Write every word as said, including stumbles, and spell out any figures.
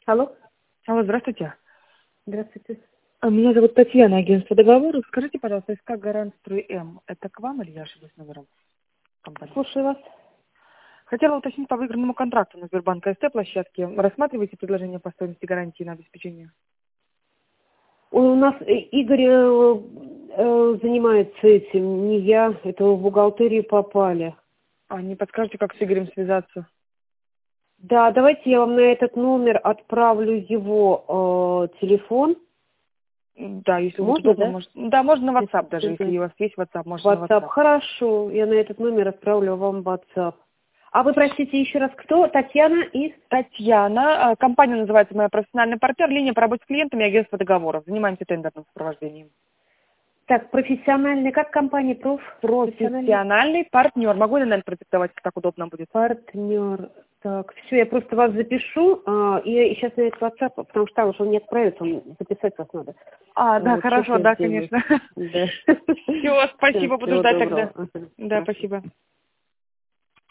Алло. Алло, здравствуйте. Здравствуйте. А, Меня зовут Татьяна, агентство договоров. Скажите, пожалуйста, СК Гарант Строй М. Это к вам или я ошиблась номером компании? Слушаю вас. Хотела уточнить по выигранному контракту на Сбербанк СТ площадке. Рассматриваете предложение по стоимости гарантии на обеспечение? У нас э, Игорь э, э, занимается этим, не я. Это в бухгалтерию попали. А не подскажете, как с Игорем связаться? Да, давайте я вам на этот номер отправлю его э, телефон. Да, если будет Можно, удобно, да? может... Да, можно на WhatsApp даже, Мгм. если у вас есть WhatsApp, можно на WhatsApp. WhatsApp. Хорошо, я на этот номер отправлю вам WhatsApp. А вы, простите, еще раз кто? Татьяна из... Татьяна, а, компания называется «Моя профессиональный партнер», линия по работе с клиентами, агентство договоров. Занимаемся тендерным сопровождением. Так, профессиональный, как компания проф? Профессиональный Профессиональный партнер. Могу я, наверное, продиктовать, как так удобно будет? партнер. Так, все, я просто вас запишу, а, и сейчас на этот WhatsApp, потому что там уже он не отправится, он записать вас надо. А, да, Вот, сейчас хорошо, я да, сделаю. конечно. Да. Все, Всё, спасибо, буду всего ждать тогда. доброго. Ага, Да, хорошо. спасибо.